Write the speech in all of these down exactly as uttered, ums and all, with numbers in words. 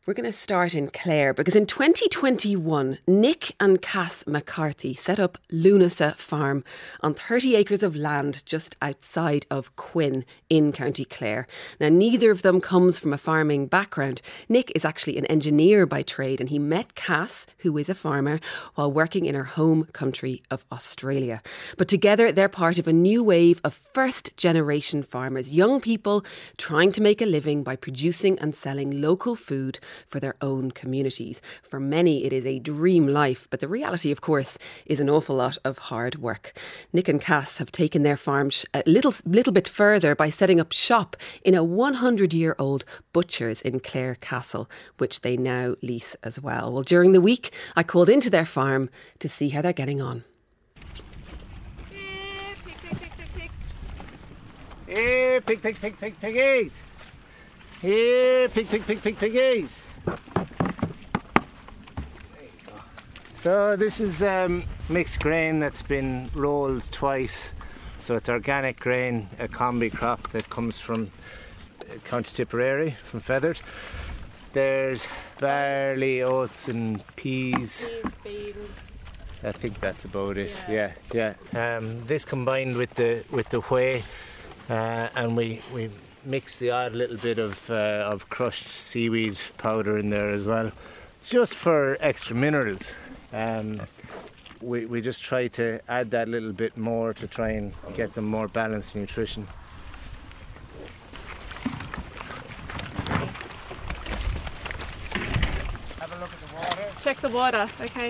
We're going to start in Clare because in twenty twenty-one, Nick and Cass McCarthy set up Lunasa Farm on thirty acres of land just outside of Quinn in County Clare. Now, neither of them comes from a farming background. Nick is actually an engineer by trade, and he met Cass, who is a farmer, while working in her home country of Australia. But together, they're part of a new wave of first-generation farmers, young people trying to make a living by producing and selling local food for their own communities. For many, it is a dream life, but the reality, of course, is an awful lot of hard work. Nick and Cass have taken their farm a little, little bit further by setting up shop in a hundred-year-old butcher's in Clare Castle, which they now lease as well. Well, during the week, I called into their farm to see how they're getting on. Here, pig, pig, pig, pig, piggies. Here, pig, pig, pig, pig, piggies. So this is um, mixed grain that's been rolled twice. So it's organic grain, a combi crop that comes from County Tipperary, from Feathered. There's barley, oats and peas. Peas, beans. I think that's about it. Yeah, yeah. yeah. Um, this combined with the with the whey, uh, and we we mix the odd little bit of uh, of crushed seaweed powder in there as well, just for extra minerals. Um, we we just try to add that little bit more to try and get them more balanced nutrition. Have a look at the water. Check the water, okay.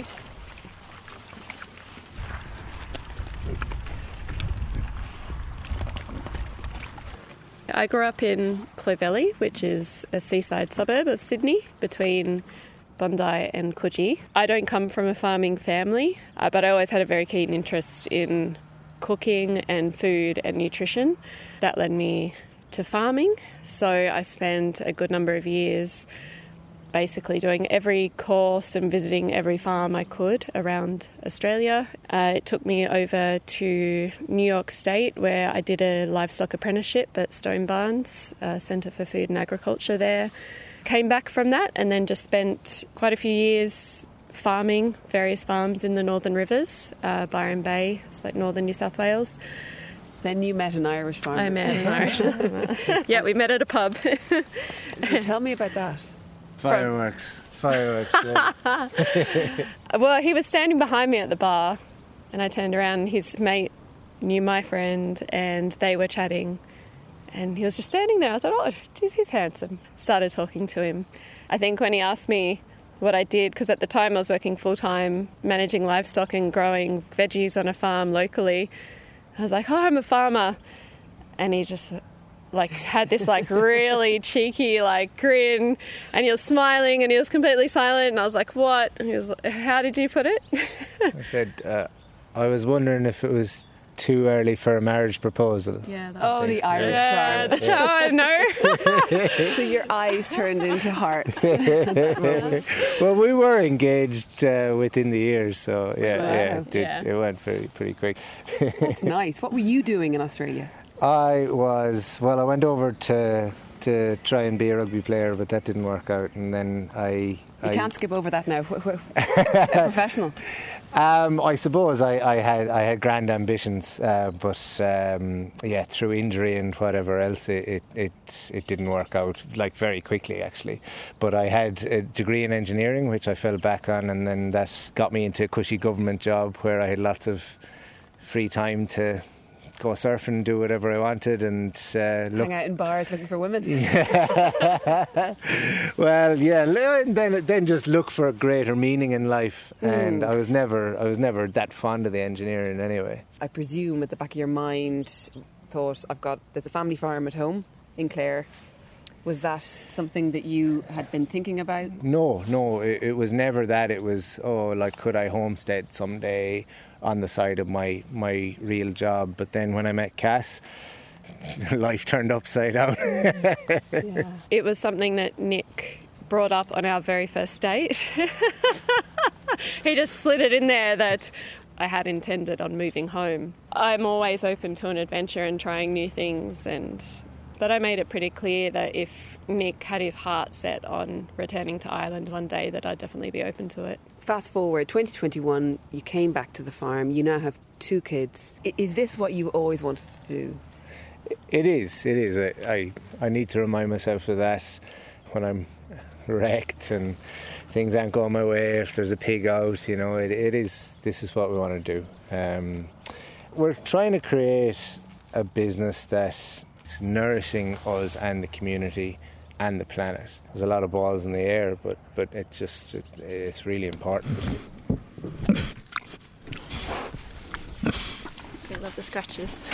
I grew up in Clovelly, which is a seaside suburb of Sydney, between Bondi and Coogee. I don't come from a farming family, uh, but I always had a very keen interest in cooking and food and nutrition. That led me to farming, so I spent a good number of years basically doing every course and visiting every farm I could around Australia. Uh, it took me over to New York State, where I did a livestock apprenticeship at Stone Barns, uh, Centre for Food and Agriculture there. Came back from that and then just spent quite a few years farming various farms in the Northern Rivers, uh, Byron Bay, it's like northern New South Wales. Then you met an Irish farmer. I met an Irish farmer. Yeah, we met at a pub. So tell me about that. Fireworks. Fireworks, yeah. Well, he was standing behind me at the bar and I turned around and his mate knew my friend and they were chatting and he was just standing there. I thought, oh, geez, he's handsome. Started talking to him. I think when he asked me what I did, because at the time I was working full-time managing livestock and growing veggies on a farm locally, I was like, oh, I'm a farmer. And he just like had this like really cheeky like grin and he was smiling and he was completely silent and I was like, what? And he was like, how did you put it? I said, uh, I was wondering if it was too early for a marriage proposal. Yeah. Oh, the Irish yeah, charm. the charm, no. So your eyes turned into hearts. Well, we were engaged uh, within the year, so yeah, Wow. yeah, it, did, Yeah. it went pretty, pretty quick. That's nice. What were you doing in Australia? I was, well, I went over to to try and be a rugby player, but that didn't work out, and then I... You I can't skip over that now. A professional. Um, I suppose I, I had I had grand ambitions, uh, but um, yeah, through injury and whatever else, it, it it it didn't work out, like very quickly actually. But I had a degree in engineering, which I fell back on, and then that got me into a cushy government job where I had lots of free time to go surfing and do whatever I wanted and uh, look. Hang out in bars looking for women. Yeah. Well, yeah, and then then just look for a greater meaning in life. Mm. And I was never I was never that fond of the engineering anyway. I presume at the back of your mind thought, I've got there's a family farm at home in Clare. Was that something that you had been thinking about? No, no, it, it was never that. It was, oh, like, could I homestead someday on the side of my, my real job? But then when I met Cass, life turned upside down. Yeah. It was something that Nick brought up on our very first date. He just slid it in there that I had intended on moving home. I'm always open to an adventure and trying new things, and But I made it pretty clear that if Nick had his heart set on returning to Ireland one day, that I'd definitely be open to it. Fast forward, twenty twenty-one, you came back to the farm. You now have two kids. I- Is this what you always wanted to do? It is, it is. I, I, I need to remind myself of that when I'm wrecked and things aren't going my way, if there's a pig out, you know, it, it is, this is what we want to do. Um, we're trying to create a business that's nourishing us and the community and the planet. There's a lot of balls in the air, but, but it's just, it's, it's really important. I love the scratches.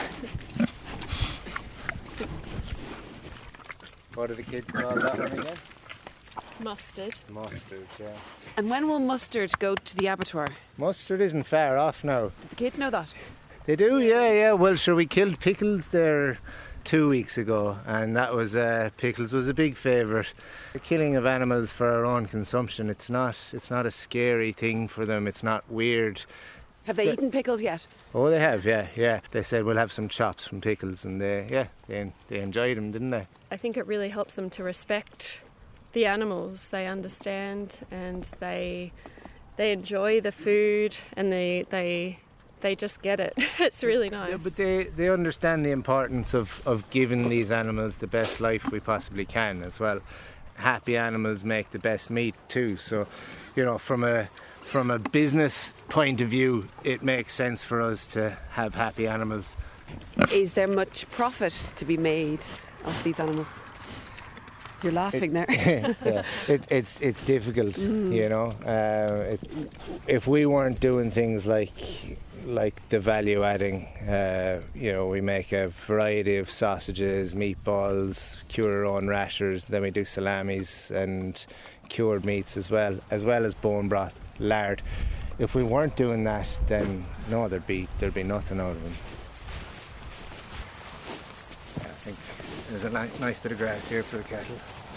What do the kids call that one again? Mustard. Mustard, yeah. And when will Mustard go to the abattoir? Mustard isn't far off now. Do the kids know that? They do, yeah, yeah. Well, sure, we killed Pickles there two weeks ago, and that was, uh, Pickles was a big favourite. The killing of animals for our own consumption, it's not, it's not a scary thing for them, it's not weird. Have they eaten pickles yet? Oh, they have, yeah, yeah. They said we'll have some chops from Pickles, and they, yeah, they, they enjoyed them, didn't they? I think it really helps them to respect the animals. They understand and they they enjoy the food, and they they they just get it. It's really nice. Yeah, but they, they understand the importance of, of giving these animals the best life we possibly can as well. Happy animals make the best meat too. So, you know, from a from a business point of view, it makes sense for us to have happy animals. Is there much profit to be made of these animals? You're laughing it, there. yeah, it, it's it's difficult, mm. you know. Uh, it, if we weren't doing things like like the value adding, uh, you know, we make a variety of sausages, meatballs, cure our own rashers, then we do salamis and cured meats as well, as well as bone broth, lard. If we weren't doing that, then no, there'd be there'd be nothing out of them. Yeah, I think there's a ni- nice bit of grass here for the cattle.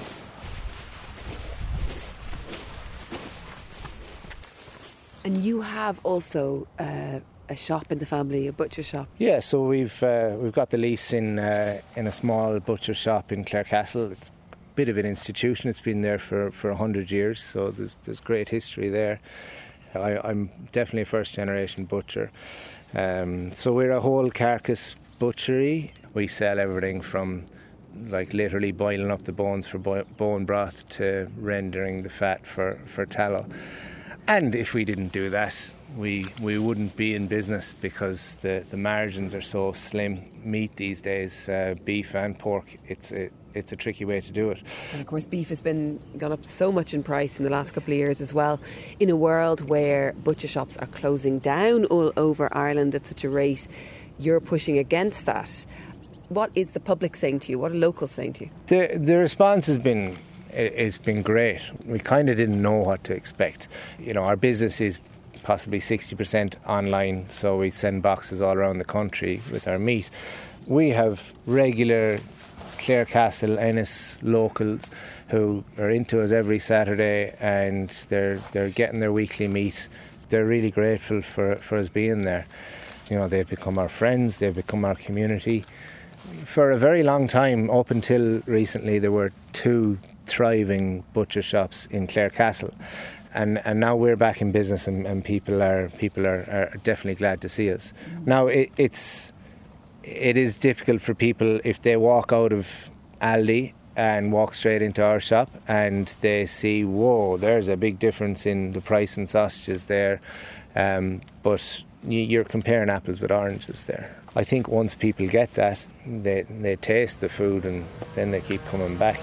And you have also uh, a shop in the family, a butcher shop. Yeah, so we've uh, we've got the lease in uh, in a small butcher shop in Clarecastle. It's a bit of an institution. It's been there for for a hundred years, so there's there's great history there. I, I'm definitely a first generation butcher. Um, so we're a whole carcass butchery. We sell everything from like literally boiling up the bones for bo- bone broth to rendering the fat for, for tallow. And if we didn't do that, we we wouldn't be in business, because the, the margins are so slim. Meat these days, uh, beef and pork, it's a, it's a tricky way to do it. And of course, beef has been gone up so much in price in the last couple of years as well. In a world where butcher shops are closing down all over Ireland at such a rate, you're pushing against that. What is the public saying to you? What are locals saying to you? The the response has been it's been great. We kind of didn't know what to expect. You know, our business is possibly sixty percent online, so we send boxes all around the country with our meat. We have regular Clarecastle, Ennis locals who are into us every Saturday, and they're they're getting their weekly meat. They're really grateful for, for us being there. You know, they've become our friends, they've become our community. For a very long time, up until recently, there were two thriving butcher shops in Clarecastle, and and now we're back in business, and, and people are people are, are definitely glad to see us. Mm. Now it, it's it is difficult for people if they walk out of Aldi and walk straight into our shop and they see, whoa, there's a big difference in the price in sausages there, um, but you're comparing apples with oranges there. I think once people get that, they they taste the food, and then they keep coming back.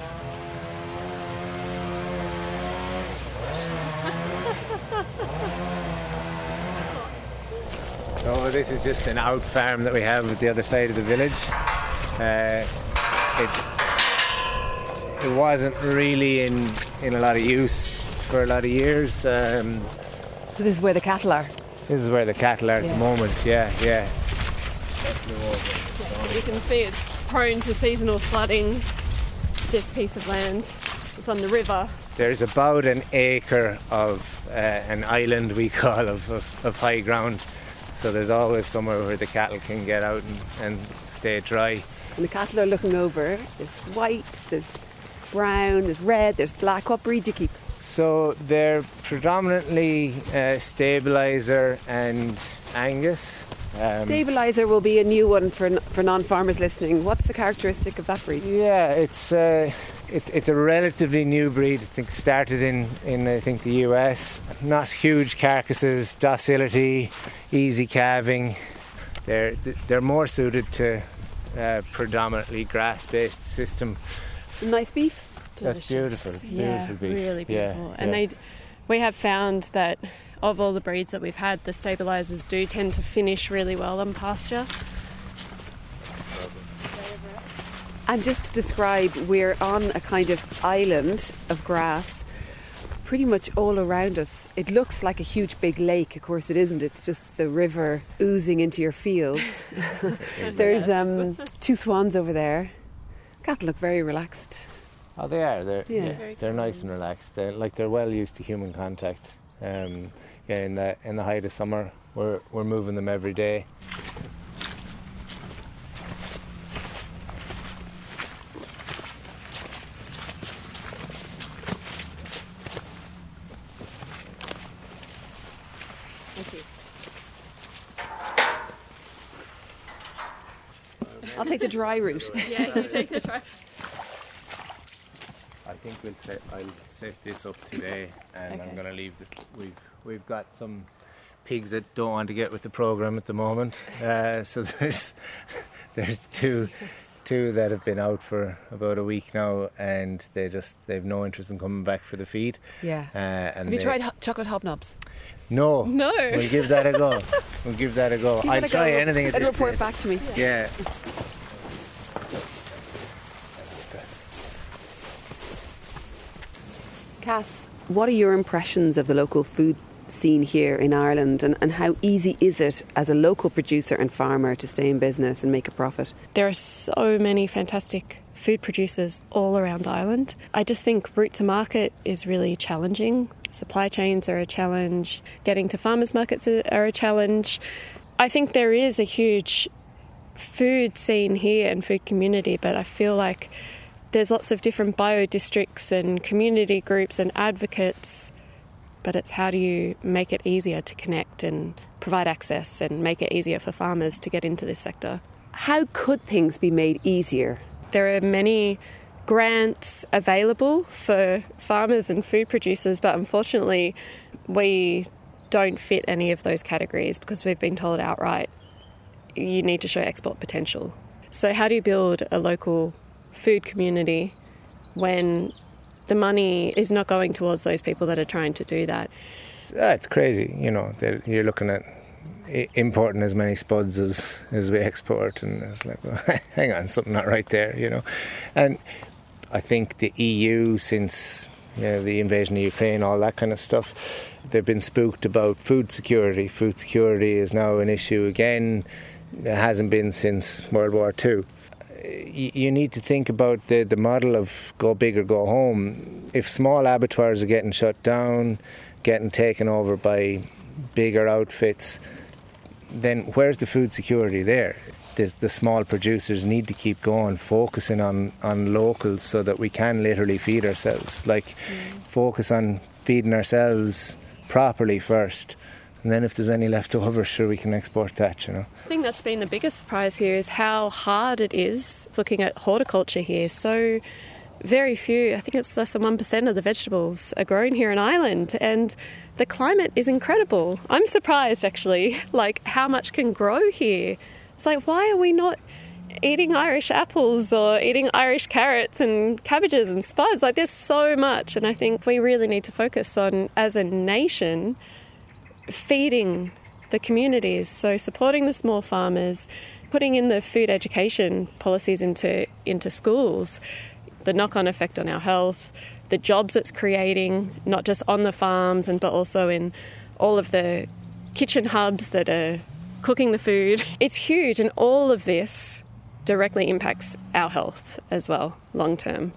So this is just an out farm that we have at the other side of the village. Uh, it, it wasn't really in, in a lot of use for a lot of years. Um, so this is where the cattle are? This is where the cattle are yeah. at the moment, yeah, yeah. You can see it's prone to seasonal flooding, this piece of land. It's on the river. There's about an acre of uh, an island, we call, of, of, of high ground. So there's always somewhere where the cattle can get out and, and stay dry. And the cattle are looking over. There's white, there's brown, there's red, there's black. What breed do you keep? So they're predominantly uh, stabiliser and Angus. Um, Stabiliser will be a new one for for non-farmers listening. What's the characteristic of that breed? Yeah, it's uh, it, it's a relatively new breed. I think it started in, in I think the U S. Not huge carcasses, docility, easy calving. They're they're more suited to uh, predominantly grass-based system. Nice beef. Delicious. That's beautiful. Yeah, beautiful beef. Really beautiful. Yeah, and yeah. they, we have found that of all the breeds that we've had, the stabilisers do tend to finish really well on pasture. And just to describe, we're on a kind of island of grass pretty much all around us. It looks like a huge big lake. Of course it isn't. It's just the river oozing into your fields. There's um, two swans over there. Cattle look very relaxed. Oh, they are. They're Yeah. yeah, Very they're nice calm. and relaxed. They're like they're well used to human contact. Um, yeah, in the in the height of summer, we're we're moving them every day. Thank you. I'll take the dry route. Yeah, you take the try. I think we'll set, I'll set this up today, and Okay. I'm going to leave the. We've we've got some pigs that don't want to get with the program at the moment. Uh, so there's there's two two that have been out for about a week now, and they just they've no interest in coming back for the feed. Yeah. Uh, and Have you they- tried ho- chocolate hobnobs? No. No. We'll give that a go. We'll give that a go. Give I'll it a try go anything at and this report stage. back to me. Yeah. Cass, what are your impressions of the local food scene here in Ireland, and, and how easy is it as a local producer and farmer to stay in business and make a profit? There are so many fantastic food producers all around Ireland. I just think route to market is really challenging. Supply chains are a challenge. Getting to farmers markets are a challenge. I think there is a huge food scene here and food community, but I feel like there's lots of different bio districts and community groups and advocates, but it's how do you make it easier to connect and provide access and make it easier for farmers to get into this sector. How could things be made easier? There are many grants available for farmers and food producers, but unfortunately we don't fit any of those categories because we've been told outright you need to show export potential. So how do you build a local food community when the money is not going towards those people that are trying to do that? Ah, it's crazy, you know. that You're looking at i- importing as many spuds as, as we export, and it's like, well, hang on, something not right there, you know. And I think the E U, since you know, the invasion of Ukraine, all that kind of stuff, they've been spooked about food security. Food security is now an issue again. It hasn't been since World War Two. You need to think about the, the model of go big or go home. If small abattoirs are getting shut down, getting taken over by bigger outfits, then where's the food security there? The, the small producers need to keep going, focusing on, on locals so that we can literally feed ourselves. Like, mm. focus on feeding ourselves properly first. And then if there's any left over, sure, we can export that, you know. I think that's been the biggest surprise here is how hard it is looking at horticulture here. So very few, I think it's less than one percent of the vegetables are grown here in Ireland, and the climate is incredible. I'm surprised, actually, like how much can grow here. It's like, why are we not eating Irish apples or eating Irish carrots and cabbages and spuds? Like, there's so much, and I think we really need to focus on, as a nation, feeding the communities, so supporting the small farmers, putting in the food education policies into into schools, the knock-on effect on our health, the jobs it's creating, not just on the farms and but also in all of the kitchen hubs that are cooking the food. It's huge, and all of this directly impacts our health as well, long term.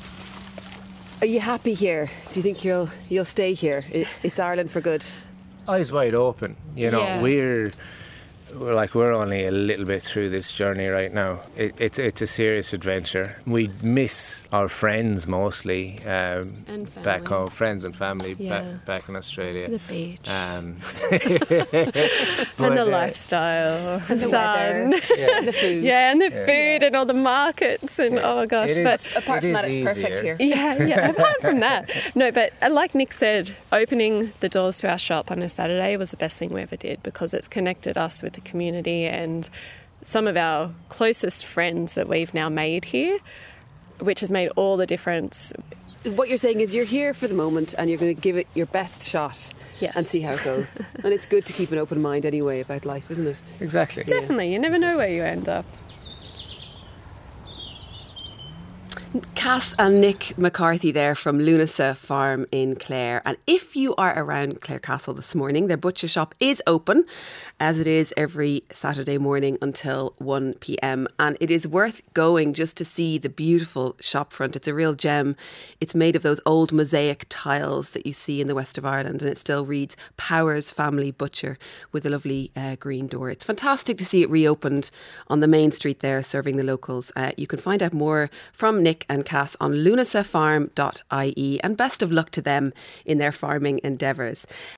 Are you happy here? Do you think you'll you'll stay here? It, it's Ireland for good. Eyes wide open, you know. Yeah. We're we're like we're only a little bit through this journey right now. It, it's it's a serious adventure. We miss our friends mostly um, back home, friends and family yeah. back, back in Australia. The beach. Um, and the uh, lifestyle. And the sun. weather. Yeah. And the food. Yeah, and the yeah. food and all the markets and yeah. oh gosh. It but is, apart it from that, it's easier. perfect here. Yeah, yeah. Apart from that. No, but like Nick said, opening the doors to our shop on a Saturday was the best thing we ever did because it's connected us with the community and some of our closest friends that we've now made here, which has made all the difference. What you're saying is you're here for the moment and you're going to give it your best shot yes. and see how it goes. And it's good to keep an open mind anyway about life, isn't it? Exactly. Definitely. You never know where you end up. Cass and Nick McCarthy there from Lunasa Farm in Clare. And if you are around Clare Castle this morning, their butcher shop is open, as it is every Saturday morning until one p.m. And it is worth going just to see the beautiful shop front. It's a real gem. It's made of those old mosaic tiles that you see in the west of Ireland, and it still reads Powers Family Butcher with a lovely uh, green door. It's fantastic to see it reopened on the main street there, serving the locals. Uh, you can find out more from Nick and Cass on lunasa farm dot I E, and best of luck to them in their farming endeavours.